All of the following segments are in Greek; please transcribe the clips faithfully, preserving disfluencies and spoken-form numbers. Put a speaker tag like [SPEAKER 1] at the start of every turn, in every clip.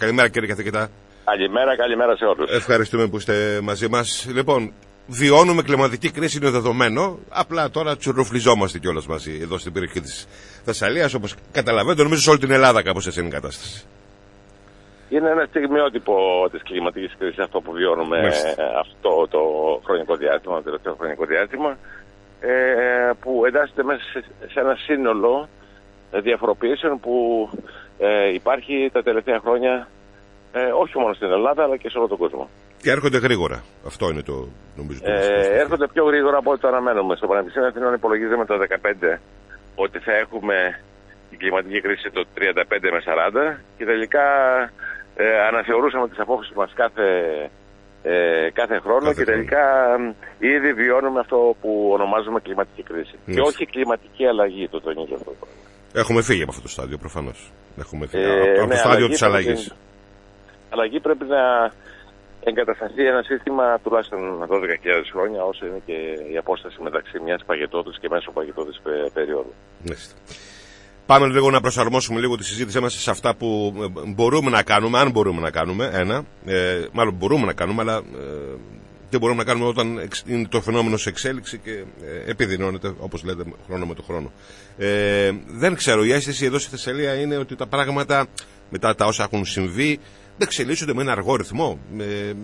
[SPEAKER 1] Καλημέρα κύριε καθηγητά.
[SPEAKER 2] Καλημέρα, καλημέρα σε όλους.
[SPEAKER 1] Ευχαριστούμε που είστε μαζί μας. Λοιπόν, βιώνουμε κλιματική κρίση, είναι δεδομένο. Απλά τώρα τσουρρουφλιζόμαστε κιόλας μαζί εδώ στην περιοχή της Θεσσαλίας. Όπως καταλαβαίνετε, νομίζω σε όλη την Ελλάδα κάπως έτσι είναι η κατάσταση.
[SPEAKER 2] Είναι ένα στιγμιότυπο της κλιματικής κρίσης αυτό που βιώνουμε Μάλιστα. αυτό το χρονικό διάστημα, το τελευταίο χρονικό διάστημα, ε, που εντάσσεται μέσα σε, σε ένα σύνολο διαφοροποιήσεων που ε, υπάρχει τα τελευταία χρόνια, ε, όχι μόνο στην Ελλάδα αλλά και σε όλο τον κόσμο.
[SPEAKER 1] Και έρχονται γρήγορα. Αυτό είναι το νομίζω. Το
[SPEAKER 2] ε, έρχονται πιο γρήγορα από ό,τι το αναμένουμε. Στο Πανεπιστήμιο Αθηνών υπολογίζαμε το δύο χιλιάδες δεκαπέντε ότι θα έχουμε την κλιματική κρίση το τριάντα πέντε με σαράντα και τελικά ε, αναθεωρούσαμε τις απόψεις μας κάθε, ε, κάθε χρόνο κάθε και τελικά ε, ήδη βιώνουμε αυτό που ονομάζουμε κλιματική κρίση. Yes. Και όχι κλιματική αλλαγή, το τονίζω αυτό.
[SPEAKER 1] Έχουμε φύγει από αυτό το στάδιο προφανώς. Έχουμε φύγει
[SPEAKER 2] ε,
[SPEAKER 1] από, από
[SPEAKER 2] ναι,
[SPEAKER 1] το στάδιο της αλλαγής.
[SPEAKER 2] Η αλλαγή πρέπει να εγκατασταθεί ένα σύστημα τουλάχιστον δώδεκα χιλιάδες χρόνια, όσο είναι και η απόσταση μεταξύ μιας παγετώδης και μέσω παγετώδης περίοδου.
[SPEAKER 1] Μάλιστα. Πάμε λίγο να προσαρμόσουμε λίγο τη συζήτησή μας σε αυτά που μπορούμε να κάνουμε, αν μπορούμε να κάνουμε, ένα, ε, μάλλον μπορούμε να κάνουμε, αλλά ε, δεν μπορούμε να κάνουμε όταν είναι το φαινόμενο σε εξέλιξη και ε, επιδεινώνεται, όπως λέτε, χρόνο με το χρόνο. Ε, δεν ξέρω, η αίσθηση εδώ στη Θεσσαλία είναι ότι τα πράγματα μετά τα όσα έχουν συμβεί δεν εξελίσσονται με ένα αργό ρυθμό. Ε,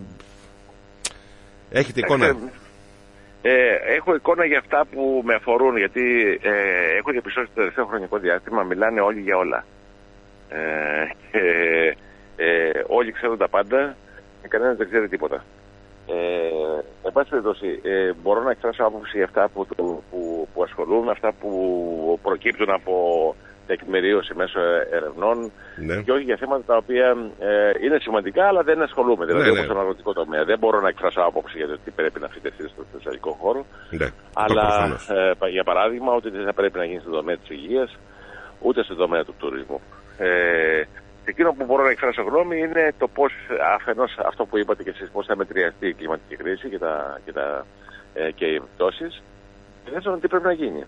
[SPEAKER 1] έχετε εικόνα?
[SPEAKER 2] Ε, έχω εικόνα για αυτά που με αφορούν, γιατί ε, έχω διαπιστώσει το τελευταίο χρονικό διάστημα μιλάνε όλοι για όλα. Ε, ε, ε, όλοι ξέρουν τα πάντα και κανένας δεν ξέρει τίποτα. Ε, εν πάση περιπτώσει, ε, μπορώ να εκφράσω άποψη για αυτά που, που, που, που ασχολούν, αυτά που προκύπτουν από τεκμηρίωση μέσω ερευνών ναι. και όχι για θέματα τα οποία ε, είναι σημαντικά αλλά δεν ασχολούμαι. Δηλαδή, ναι, όπως ναι. στον αγροτικό τομέα. Δεν μπορώ να εκφράσω άποψη για το τι πρέπει να φυτευτεί στο θεσσαλικό χώρο. Ναι, αλλά ε, για παράδειγμα, ότι δεν θα πρέπει να γίνει στον τομέα της υγείας ούτε στον τομέα του τουρισμού. Ε, εκείνο που μπορώ να εκφράσω γνώμη είναι το πώς, αφενός αυτό που είπατε και εσείς, πώς θα μετριαστεί η κλιματική κρίση και, τα, και, τα, ε, και οι επιπτώσεις. Και δεύτερον, τι πρέπει να γίνει.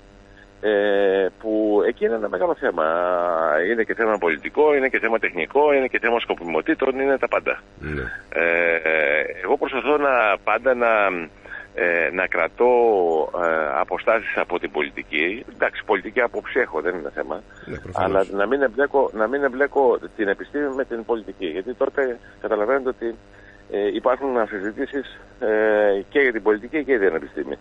[SPEAKER 2] Ε, που εκεί είναι ένα μεγάλο θέμα. Είναι και θέμα πολιτικό, είναι και θέμα τεχνικό, είναι και θέμα σκοπιμοτήτων, είναι τα πάντα. Ναι. Ε, εγώ προσπαθώ να, πάντα να, ε, να κρατώ ε, αποστάσεις από την πολιτική. Εντάξει, πολιτική άποψη έχω, δεν είναι θέμα. Ναι, αλλά να μην, εμπλέκω, να μην εμπλέκω την επιστήμη με την πολιτική. Γιατί τότε καταλαβαίνετε ότι ε, υπάρχουν αμφισβητήσεις ε, και για την πολιτική και για την επιστήμη.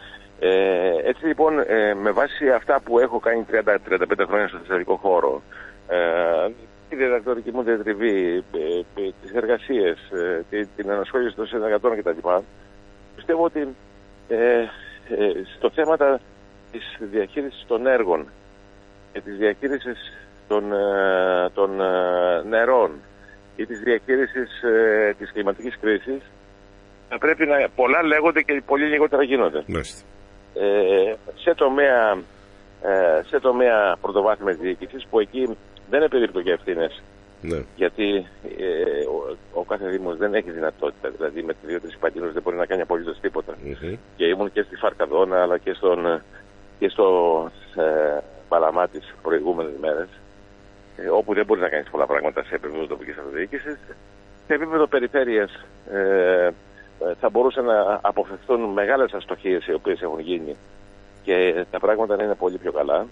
[SPEAKER 2] Ε, έτσι λοιπόν, ε, με βάση αυτά που έχω κάνει τριάντα με τριάντα πέντε χρόνια στο θεσσαλικό χώρο, ε, τη διδακτορική μου διατριβή, ε, ε, τις εργασίες, ε, την, την ανασχόληση των συνεργατών κτλ. Πιστεύω ότι ε, ε, στο θέμα της διαχείρισης των έργων και της διαχείρισης των, ε, των ε, νερών ή της διαχείρισης ε, της κλιματικής κρίσης θα πρέπει να πολλά λέγονται και πολύ λιγότερα γίνονται. Μάλιστα. Ε, σε τομέα, ε, σε τομέα πρωτοβάθμιας διοίκησης που εκεί δεν επιδείπτω για ευθύνες ναι. γιατί ε, ο, ο κάθε Δήμος δεν έχει δυνατότητα, δηλαδή με δύο-τρεις υπαλλήλους δεν μπορεί να κάνει απολύτως τίποτα. Mm-hmm. Και ήμουν και στη Φαρκαδόνα αλλά και, στον, και στο ε, Παλαμά τις προηγούμενες μέρες ε, όπου δεν μπορεί να κάνει πολλά πράγματα σε επίπεδο τοπικής αυτοδιοίκησης. Σε επίπεδο περιφέρειας ε, θα μπορούσαν να αποφευθούν μεγάλες αστοχίες οι οποίες έχουν γίνει και τα πράγματα να είναι πολύ πιο καλά.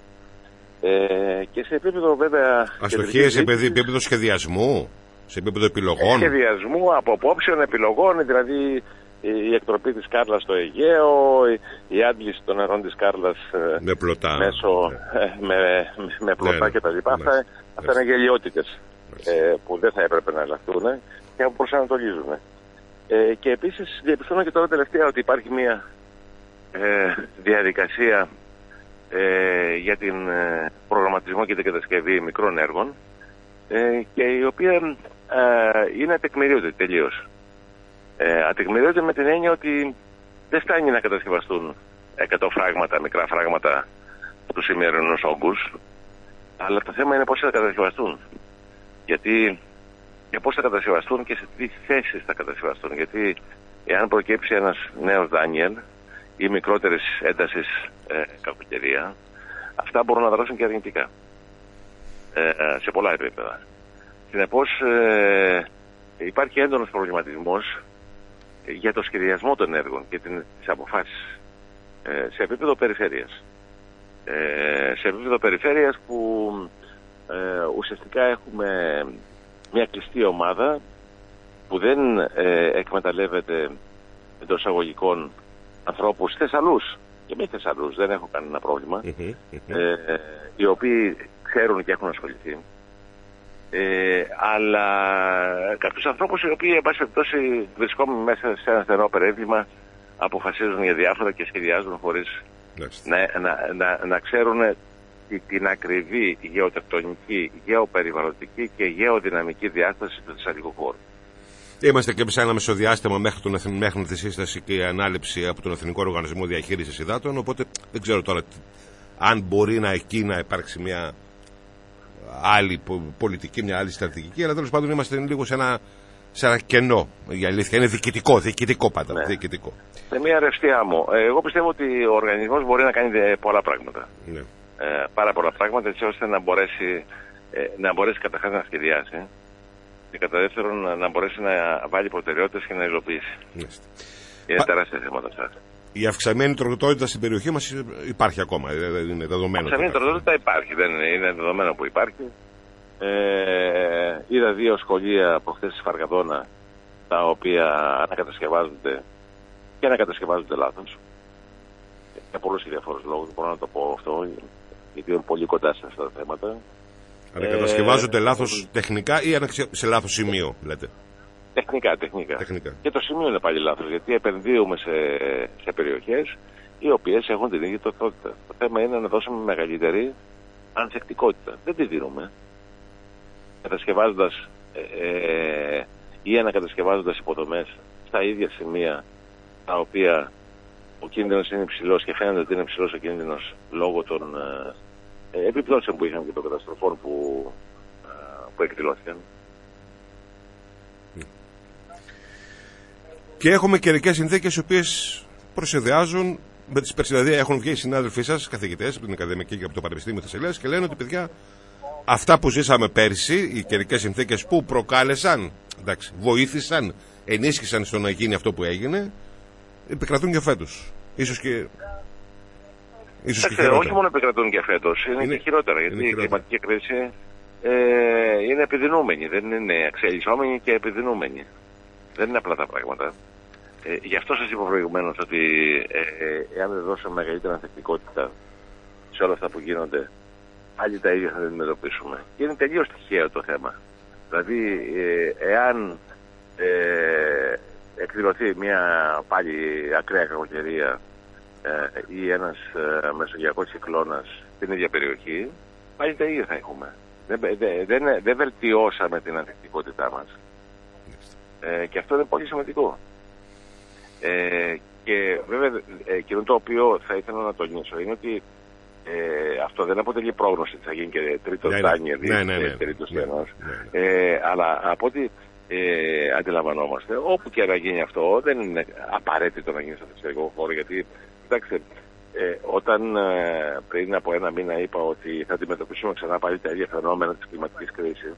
[SPEAKER 2] Ε, και σε επίπεδο βέβαια...
[SPEAKER 1] Αστοχίες σε επίπεδο σχεδιασμού, σε επίπεδο επιλογών.
[SPEAKER 2] Σχεδιασμού, από απόψεων, επιλογών, δηλαδή η εκτροπή της Κάρλας στο Αιγαίο, η άντληση των νερών της Κάρλας
[SPEAKER 1] με πλωτά,
[SPEAKER 2] μέσω, ναι. με, με, με πλωτά ναι, κτλ. Ναι, αυτά, ναι. αυτά είναι γελιότητες ε, που δεν θα έπρεπε να ελαχθούν και που προσανατολίζουν. Ε, και επίσης διαπιστώνω και τώρα τελευταία ότι υπάρχει μια ε, διαδικασία ε, για την ε, προγραμματισμό και την κατασκευή μικρών έργων ε, και η οποία ε, είναι ατεκμηρίωτη τελείως. Ε, ατεκμηρίωτη με την έννοια ότι δεν φτάνει να κατασκευαστούν εκατό φράγματα, μικρά φράγματα του σημερινούς όγκους, αλλά το θέμα είναι πώς θα κατασκευαστούν. Γιατί και πώς θα κατασκευαστούν και σε τι θέσεις θα κατασκευαστούν. Γιατί εάν προκύψει ένας νέος Δάνιελ ή μικρότερης έντασης ε, κακοκαιρία, αυτά μπορούν να δράσουν και αρνητικά ε, σε πολλά επίπεδα. Συνεπώς, ε, υπάρχει έντονος προβληματισμός για το σχεδιασμό των έργων και τις αποφάσεις ε, σε επίπεδο περιφέρειας. Ε, σε επίπεδο περιφέρειας που ε, ουσιαστικά έχουμε μια κλειστή ομάδα που δεν ε, εκμεταλλεύεται εντός εισαγωγικών ανθρώπους Θεσσαλούς και μη Θεσσαλούς, δεν έχω κανένα πρόβλημα, ε, οι οποίοι ξέρουν και έχουν ασχοληθεί. Ε, αλλά κάποιους ανθρώπους οι οποίοι εν πάση περιπτώσει βρισκόμενοι μέσα σε ένα στενό περίβλημα αποφασίζουν για διάφορα και σχεδιάζουν χωρίς να, να, να, να ξέρουν την ακριβή γεωτεκτονική, γεωπεριβαλλοντική και γεωδυναμική διάσταση του θεσσαλικού χώρου.
[SPEAKER 1] Είμαστε και σε ένα μεσοδιάστημα μέχρι, τον, μέχρι τη σύσταση και η ανάληψη από τον Εθνικό Οργανισμό Διαχείρισης Υδάτων, οπότε δεν ξέρω τώρα αν μπορεί να εκεί να υπάρξει μια άλλη πολιτική, μια άλλη στρατηγική, αλλά τέλος πάντων είμαστε λίγο σε ένα, σε ένα κενό. Η αλήθεια είναι διοικητικό, διοικητικό πάντα.
[SPEAKER 2] Ναι.
[SPEAKER 1] Διοικητικό.
[SPEAKER 2] Με μια ρευστιά μου. Εγώ πιστεύω ότι ο οργανισμός μπορεί να κάνει πολλά πράγματα.
[SPEAKER 1] Ναι.
[SPEAKER 2] Ε, πάρα πολλά πράγματα, έτσι ώστε να μπορέσει, ε, να μπορέσει καταρχάς να σχεδιάσει και κατά δεύτερον να μπορέσει να βάλει προτεραιότητες και να υλοποιήσει. Ναι. Είναι Πα... τεράστια θέματα αυτά.
[SPEAKER 1] Η αυξημένη τροτότητα στην περιοχή μας υπάρχει ακόμα, είναι δεδομένο.
[SPEAKER 2] Η αυξημένη τροτότητα υπάρχει, δεν είναι, είναι δεδομένο που υπάρχει. Ε, είδα δύο σχολεία προχθές στη Φαργαδόνα, τα οποία ανακατασκευάζονται και ανακατασκευάζονται λάθος. Για πολλούς και διαφόρους λόγους, μπορώ να το πω αυτό, γιατί είναι πολύ κοντά σε αυτά τα θέματα.
[SPEAKER 1] Ανακατασκευάζονται ε, λάθος τεχνικά ή σε λάθος σημείο, λέτε?
[SPEAKER 2] Τεχνικά, τεχνικά,
[SPEAKER 1] τεχνικά.
[SPEAKER 2] Και το σημείο είναι πάλι λάθος, γιατί επενδύουμε σε, σε περιοχές οι οποίες έχουν την ίδια τροτότητα. Το θέμα είναι να δώσουμε μεγαλύτερη ανθεκτικότητα. Δεν τη δίνουμε. Κατασκευάζοντας ε, ή ανακατασκευάζοντας υποδομές στα ίδια σημεία τα οποία ο κίνδυνος είναι υψηλός και φαίνεται ότι είναι υψηλός ο κίνδυνος λόγω των ε, επιπτώσεων που είχαμε και των καταστροφών που, ε, που εκδηλώθηκαν.
[SPEAKER 1] Και έχουμε καιρικές συνθήκες οι οποίες προσεδεάζουν με τις περσινές. Δηλαδή έχουν βγει οι συνάδελφοί σας, καθηγητές από την Ακαδημική και από το Πανεπιστήμιο Θεσσαλίας και λένε ότι παιδιά, αυτά που ζήσαμε πέρσι, οι καιρικές συνθήκες που προκάλεσαν, εντάξει, βοήθησαν, ενίσχυσαν στο να γίνει αυτό που έγινε, επικρατούν και φέτος. Ίσως και. Ίσως και χειρότερα.
[SPEAKER 2] Όχι μόνο επικρατούν και φέτος, είναι, είναι και χειρότερα. Γιατί η κλιματική κρίση ε, είναι επιδεινούμενη, δεν είναι εξελισσόμενη και επιδεινούμενη. Δεν είναι απλά τα πράγματα. Ε, γι' αυτό σας είπα προηγουμένως ότι ε, ε, εάν δεν δώσουμε μεγαλύτερη ανθεκτικότητα σε όλα αυτά που γίνονται, άλλοι τα ίδια θα αντιμετωπίσουμε. Και είναι τελείως τυχαίο το θέμα. Δηλαδή, ε, εάν ε, εκδηλωθεί μια πάλι ακραία κακοκαιρία ε, ή ένας ε, μεσογειακός κυκλώνας στην ίδια περιοχή, πάλι τα ίδια θα έχουμε. Δεν, δεν, δεν, δεν βελτιώσαμε την ανθεκτικότητά μας. Ε, και αυτό είναι πολύ σημαντικό. Ε, και βέβαια ε, εκείνο το οποίο θα ήθελα να τονίσω είναι ότι ε, αυτό δεν αποτελεί πρόγνωση ότι θα γίνει και τρίτος
[SPEAKER 1] ναι,
[SPEAKER 2] Ντάνιελ ή
[SPEAKER 1] ναι, ναι, ναι,
[SPEAKER 2] τρίτος
[SPEAKER 1] ναι,
[SPEAKER 2] Στενός.
[SPEAKER 1] ναι, ναι.
[SPEAKER 2] Ε, αλλά από ό,τι ε, αντιλαμβανόμαστε, όπου και να γίνει αυτό, δεν είναι απαραίτητο να γίνει στο θεσσαλικό χώρο, γιατί κοιτάξτε, ε, όταν ε, πριν από ένα μήνα είπα ότι θα αντιμετωπίσουμε ξανά πάλι τα ίδια φαινόμενα της κλιματικής κρίσης,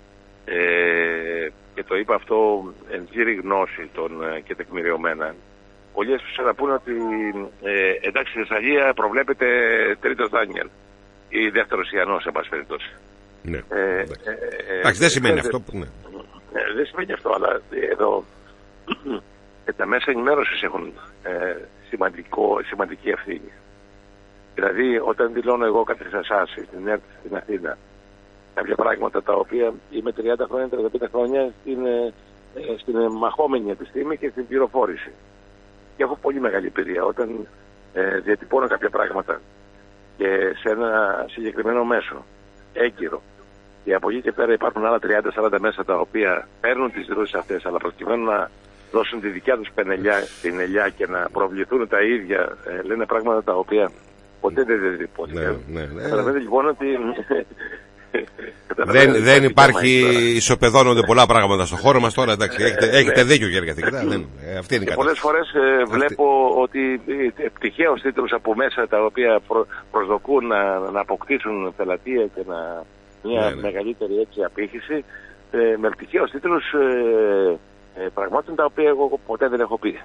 [SPEAKER 2] Ε, και το είπα αυτό εν πλήρη γνώση των, και τεκμηριωμένα. Πολλοί έσπισαν να πούνε ότι ε, εντάξει, στη Θεσσαλία προβλέπεται τρίτος Ντάνιελ ή δεύτερος Ιαννός, εν πάση περιπτώσει.
[SPEAKER 1] Ναι.
[SPEAKER 2] Ε, ε,
[SPEAKER 1] ε, εντάξει, δεν σημαίνει ε, αυτό. Που, ναι.
[SPEAKER 2] ε, δεν σημαίνει αυτό, αλλά εδώ ε, τα μέσα ενημέρωσης έχουν ε, σημαντικό, σημαντική ευθύνη. Δηλαδή, όταν δηλώνω εγώ κάτι σε εσάς στην ΕΡΤ στην Αθήνα, κάποια πράγματα τα οποία είμαι τριάντα χρόνια, τριάντα πέντε χρόνια στην, ε, στην μαχόμενη επιστήμη και στην πληροφόρηση. Και έχω πολύ μεγάλη εμπειρία όταν ε, διατυπώνω κάποια πράγματα και σε ένα συγκεκριμένο μέσο, έγκυρο. Και από εκεί και πέρα υπάρχουν άλλα τριάντα σαράντα μέσα τα οποία παίρνουν τις δηλώσεις αυτές, αλλά προκειμένου να δώσουν τη δικιά τους πενελιά στην ελιά και να προβληθούν τα ίδια, ε, λένε πράγματα τα οποία ποτέ δεν διατυπώθηκαν. Ναι, ναι, ναι. Καταλαβαίνετε λοιπόν ότι
[SPEAKER 1] Δεν, δεν υπάρχει, ισοπεδώνονται πολλά πράγματα στον χώρο μας τώρα, εντάξει, έχετε, έχετε δίκιο κύριε καθηγητά. Αυτή είναι η κατάσταση.
[SPEAKER 2] Πολλές φορές ε, βλέπω ότι ε, τυχαίως τίτλους από μέσα τα οποία προ, προσδοκούν να, να αποκτήσουν πελατεία και να, μια ναι, ναι. μεγαλύτερη έτσι απήχηση, ε, με πτυχία ως τίτλους ε, ε, πραγμάτων τα οποία εγώ ποτέ δεν έχω πει.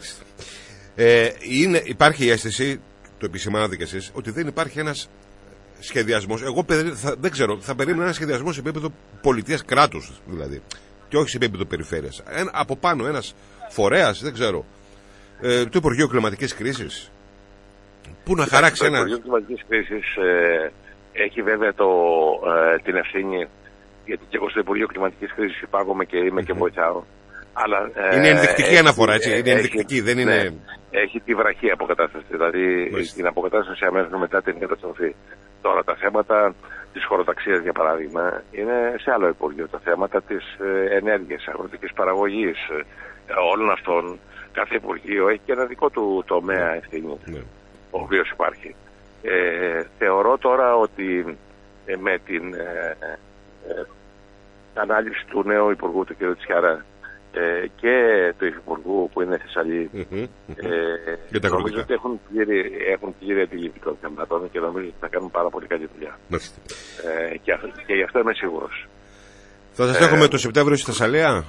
[SPEAKER 1] Ε, είναι, υπάρχει η αίσθηση, το επισημάνατε κι εσείς, ότι δεν υπάρχει ένας σχεδιασμός. Εγώ θα, δεν ξέρω, θα περίμενα ένα σχεδιασμό σε επίπεδο πολιτείας κράτους δηλαδή, και όχι σε επίπεδο περιφέρειας. Ένα, από πάνω ένας φορέας, δεν ξέρω, ε, το Υπουργείο Κλιματικής Κρίσης, που να χαράξει ένα...
[SPEAKER 2] Το Υπουργείο Κλιματικής Κρίσης ε, έχει βέβαια το, ε, την ευθύνη, γιατί και εγώ στο Υπουργείο Κλιματικής Κρίσης υπάρχομαι και είμαι mm-hmm. και βοηθάω. Αλλά, ε,
[SPEAKER 1] είναι ενδεικτική
[SPEAKER 2] έχει,
[SPEAKER 1] αναφορά, έτσι. Είναι
[SPEAKER 2] έχει,
[SPEAKER 1] ενδεικτική, δεν είναι.
[SPEAKER 2] Ναι, έχει τη βραχή αποκατάσταση, δηλαδή Μάλιστα. την αποκατάσταση αμέσως μετά την καταστροφή. Τώρα τα θέματα της χωροταξίας, για παράδειγμα, είναι σε άλλο Υπουργείο. Τα θέματα της ε, ενέργειας, αγροτικής παραγωγής, ε, όλων αυτών. Κάθε Υπουργείο έχει και ένα δικό του τομέα ευθύνη, ναι. ο οποίος υπάρχει. Ε, θεωρώ τώρα ότι ε, με την ε, ε, ανάλυση του νέου Υπουργού, του κ. Τσιάρα, ε, και του Υφυπουργού που είναι Θεσσαλή, mm-hmm. ε, νομίζω ότι έχουν πλήρη, έχουν πλήρη αντίληψη των θεμάτων και νομίζω ότι θα κάνουν πάρα πολύ καλή δουλειά. Ε, και, και γι' αυτό είμαι σίγουρος.
[SPEAKER 1] Θα σας ε, έχουμε το Σεπτέμβριο στη Θεσσαλία.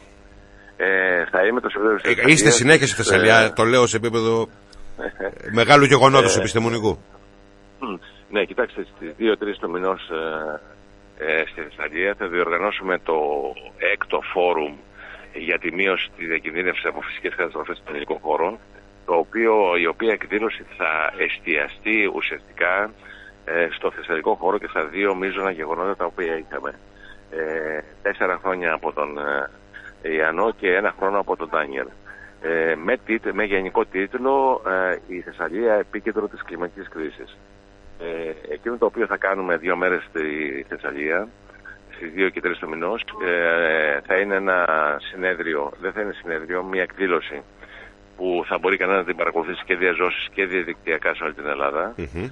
[SPEAKER 2] Ε, θα είμαι το Σεπτέμβριο στη Θεσσαλία.
[SPEAKER 1] Είστε συνέχεια στη Θεσσαλία, ε, το λέω σε επίπεδο μεγάλου γεγονότος ε, επιστημονικού.
[SPEAKER 2] Ναι, κοιτάξτε, στις δύο τρεις του μηνός ε, ε, στη Θεσσαλία θα διοργανώσουμε το έκτο φόρουμ για τη μείωση της διακινδύνευσης από φυσικές καταστροφές των ελληνικών χωρών, το οποίο, η οποία εκδήλωση θα εστιαστεί ουσιαστικά ε, στο θεσσαλικό χώρο και στα δύο μείζωνα γεγονότα τα οποία είχαμε. Ε, τέσσερα χρόνια από τον ε, Ιαννό και ένα χρόνο από τον Ντάνιελ. Ε, με, τίτ, με γενικό τίτλο ε, η Θεσσαλία επίκεντρο της κλιματικής κρίσης. Ε, εκείνο το οποίο θα κάνουμε δύο μέρες στη Θεσσαλία, στις δύο και τρεις του μηνός, ε, θα είναι ένα συνέδριο, δεν θα είναι συνέδριο, μια εκδήλωση που θα μπορεί κανένα να την παρακολουθήσει και διαζώσεις και διαδικτυακά σε όλη την Ελλάδα, mm-hmm.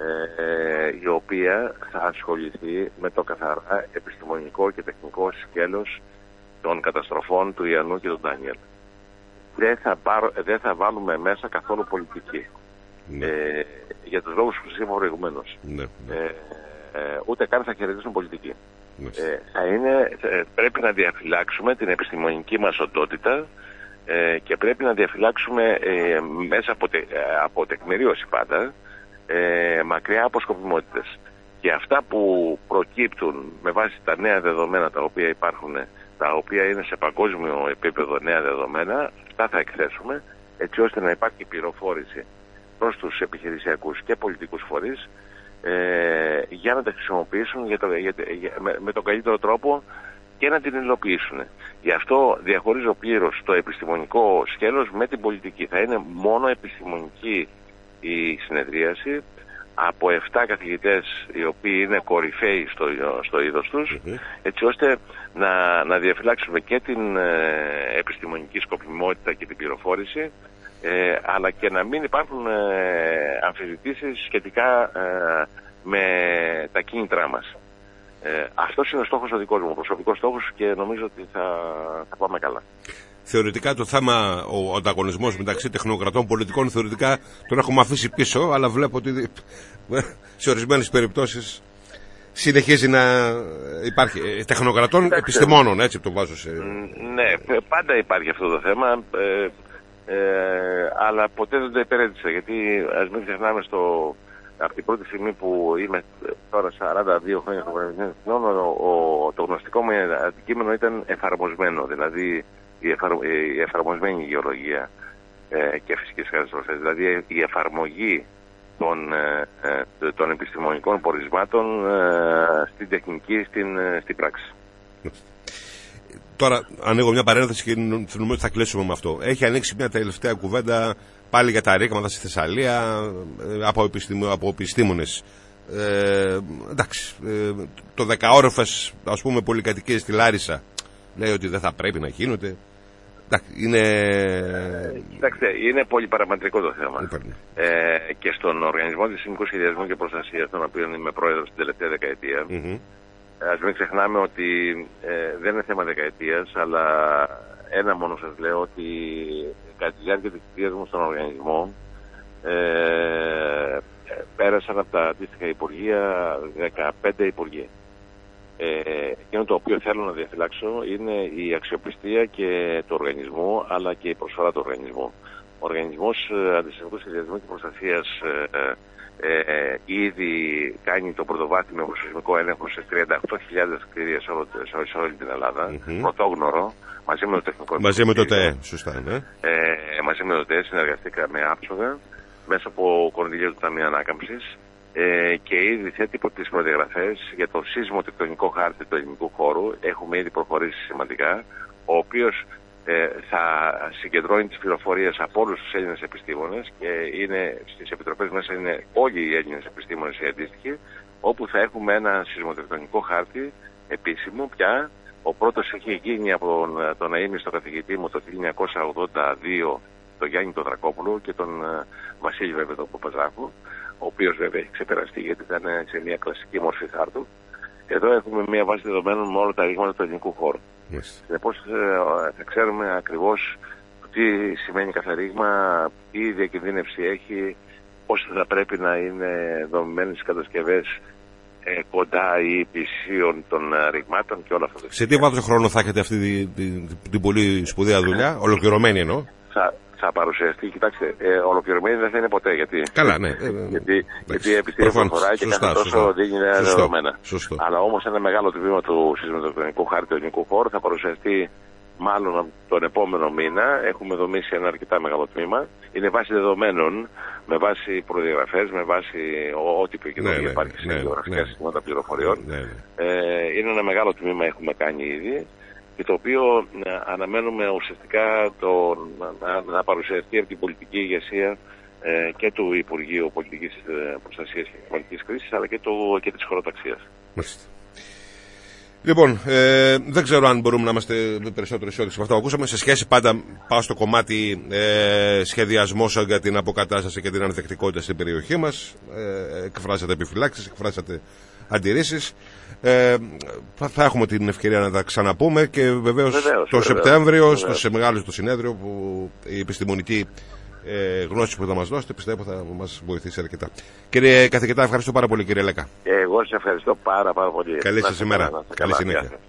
[SPEAKER 2] ε, η οποία θα ασχοληθεί με το καθαρά επιστημονικό και τεχνικό σκέλος των καταστροφών του Ιαννού και του Ντάνιελ. Δεν θα, πάρω, δεν θα βάλουμε μέσα καθόλου πολιτική. Mm. Ε, για τους λόγους που σας είπα προηγουμένως. Mm. Ε, ε, ούτε καν θα χαιρετήσουν πολιτική. Mm. Ε, θα είναι, ε, πρέπει να διαφυλάξουμε την επιστημονική μας οντότητα ε, και πρέπει να διαφυλάξουμε ε, μέσα από, τε, από τεκμηρίωση πάντα ε, μακριά από σκοπιμότητες. Και αυτά που προκύπτουν με βάση τα νέα δεδομένα τα οποία υπάρχουν, τα οποία είναι σε παγκόσμιο επίπεδο νέα δεδομένα, αυτά θα εκθέσουμε έτσι ώστε να υπάρχει πληροφόρηση προς τους επιχειρησιακούς και πολιτικούς φορείς ε, για να τα χρησιμοποιήσουν για το, για, για, με, με τον καλύτερο τρόπο και να την υλοποιήσουν. Γι' αυτό διαχωρίζω πλήρως το επιστημονικό σκέλος με την πολιτική. Θα είναι μόνο επιστημονική η συνεδρίαση από επτά καθηγητές οι οποίοι είναι κορυφαίοι στο, στο είδος τους, mm-hmm. έτσι ώστε να, να διαφυλάξουμε και την ε, επιστημονική σκοπιμότητα και την πληροφόρηση, ε, αλλά και να μην υπάρχουν ε, αμφισβητήσεις σχετικά ε, με τα κίνητρά μας. Ε, αυτός είναι ο στόχος ο δικός μου, ο προσωπικός στόχος, και νομίζω ότι θα, θα πάμε καλά.
[SPEAKER 1] Θεωρητικά το θέμα, ο ανταγωνισμός μεταξύ τεχνοκρατών πολιτικών, θεωρητικά τον έχουμε αφήσει πίσω, αλλά βλέπω ότι σε ορισμένες περιπτώσεις συνεχίζει να υπάρχει. Τεχνοκρατών Κοιτάξτε, επιστημόνων, έτσι το βάζω σε...
[SPEAKER 2] Ναι, πάντα υπάρχει αυτό το θέμα, ε, ε, αλλά ποτέ δεν το υπηρέτησα, γιατί ας μην ξεχνάμε στο... Από την πρώτη στιγμή που είμαι τώρα σαράντα δύο χρόνια στο Πανεπιστήμιο, το γνωστικό μου αντικείμενο ήταν εφαρμοσμένο, δηλαδή η, εφαρ, η εφαρμοσμένη γεωλογία ε, και φυσικές καταστροφές, δηλαδή η εφαρμογή των, ε, των επιστημονικών πορισμάτων ε, στην τεχνική, στην, στην πράξη.
[SPEAKER 1] Τώρα ανοίγω μια παρένθεση και νομίζω ότι θα κλείσουμε με αυτό. Έχει ανοίξει μια τελευταία κουβέντα πάλι για τα ρήγματα στη Θεσσαλία από, επιστήμο, από επιστήμονες. Ε, εντάξει, ε, το δεκαόροφες, ας πούμε, πολυκατοικίες στη Λάρισα λέει ότι δεν θα πρέπει να γίνονται. Εντάξει, είναι...
[SPEAKER 2] Κοιτάξτε, είναι πολύ παραμετρικό το θέμα. Ε, και στον Οργανισμό Διαστημικού Σχεδιασμού και Προστασίας, τον οποίο είμαι πρόεδρος την τελευταία δεκαετία, mm-hmm. ας μην ξεχνάμε ότι ε, δεν είναι θέμα δεκαετίας, αλλά ένα μόνο σας λέω, ότι κατά τη διάρκεια της θητείας μου στον οργανισμό ε, πέρασαν από τα αντίστοιχα υπουργεία δεκαπέντε υπουργοί. Ε, εκείνο το οποίο θέλω να διαφυλάξω είναι η αξιοπιστία και του οργανισμού, αλλά και η προσφορά του οργανισμού. Ο Οργανισμός Αντισυσμικού Σχεδιασμού και Προστασίας ε, ε, ε, ήδη κάνει το πρωτοβάθμιο προσωπικό έλεγχο σε τριάντα οκτώ χιλιάδες κτίρια σε, σε όλη την Ελλάδα. Mm-hmm. Πρωτόγνωρο, μαζί με το τεχνικό.
[SPEAKER 1] Μαζί με το ΤΕΕ, σωστά, ναι.
[SPEAKER 2] Ε, μαζί με το ΤΕΕ συνεργαστήκαμε άψογα μέσα από κονδυλία του Ταμείου Ανάκαμψης. Ε, και ήδη θέτει υπό τις προδιαγραφές για το σεισμοτεκτονικό χάρτη του ελληνικού χώρου. Έχουμε ήδη προχωρήσει σημαντικά, ο οποίος ε, θα συγκεντρώνει τις πληροφορίες από όλους τους Έλληνες επιστήμονες και είναι, στις επιτροπές μέσα είναι όλοι οι Έλληνες επιστήμονες οι αντίστοιχοι, όπου θα έχουμε ένα σεισμοτεκτονικό χάρτη επίσημο πια. Ο πρώτος έχει γίνει από τον, τον αείμνηστο καθηγητή μου το χίλια εννιακόσια ογδόντα δύο, τον Γιάννη τον Δρακόπουλο, και τον uh, Βασίλη βέβαια τον Παπαζάκου, ο οποίος βέβαια έχει ξεπεραστεί γιατί ήταν σε μια κλασική μορφή χάρτου. Εδώ έχουμε μια βάση δεδομένων με όλα τα ρήγματα του ελληνικού χώρου. Yes. Συνεπώς θα ξέρουμε ακριβώς τι σημαίνει κάθε ρήγμα, τι διακινδύνευση έχει, πώς θα πρέπει να είναι δομημένες οι κατασκευές ε, κοντά ή πλησίων των ρηγμάτων και όλα αυτά.
[SPEAKER 1] Σε τι βάθος χρόνο θα έχετε αυτή την, την, την πολύ σπουδαία δουλειά, ολοκληρωμένη εννοώ?
[SPEAKER 2] Θα, θα παρουσιαστεί, κοιτάξτε, ε, ολοκληρωμένη δεν θα είναι ποτέ. Γιατί,
[SPEAKER 1] Καλά, ναι.
[SPEAKER 2] γιατί, γιατί η επιστήμη προχωράει και κάθε τόσο δίνει νέα δεδομένα.
[SPEAKER 1] Σωστό.
[SPEAKER 2] Αλλά όμως ένα μεγάλο τμήμα του σεισμοτεκτονικού χάρτη του ελληνικού χώρου θα παρουσιαστεί μάλλον τον επόμενο μήνα. Έχουμε δομήσει ένα αρκετά μεγάλο τμήμα. Είναι βάση δεδομένων, με βάση προδιαγραφές, με βάση ό,τι επικοινωνία ναι, ναι, υπάρχει ναι, σε γεωγραφικά ναι, συστήματα πληροφοριών. Ναι, ναι. Ε, είναι ένα μεγάλο τμήμα έχουμε κάνει ήδη, και το οποίο ε, αναμένουμε ουσιαστικά το, να, να παρουσιαστεί από την πολιτική ηγεσία ε, και του Υπουργείου Πολιτικής Προστασίας και Κοινωνικής Κρίσης, αλλά και, το, και της χωροταξίας.
[SPEAKER 1] Μάλιστα. Λοιπόν, ε, δεν ξέρω αν μπορούμε να είμαστε περισσότερο αισιόδοξοι με αυτό που ακούσαμε. Σε σχέση πάντα πάω στο κομμάτι ε, σχεδιασμός για την αποκατάσταση και την ανθεκτικότητα στην περιοχή μας. Ε, εκφράσατε επιφυλάξεις, εκφράσατε αντιρρήσεις. Ε, θα έχουμε την ευκαιρία να τα ξαναπούμε και βεβαίως, βεβαίως το βεβαίως, Σεπτέμβριο, βεβαίως. Στο, σε μεγάλο στο συνέδριο, που η επιστημονική ε, γνώση που θα μας δώσετε πιστεύω θα μας βοηθήσει αρκετά. Κύριε καθηγητά, ευχαριστώ πάρα πολύ, κύριε Λέκα.
[SPEAKER 2] Εγώ σας ευχαριστώ πάρα πάρα πολύ.
[SPEAKER 1] Καλή σας ημέρα. Καλή συνέχεια.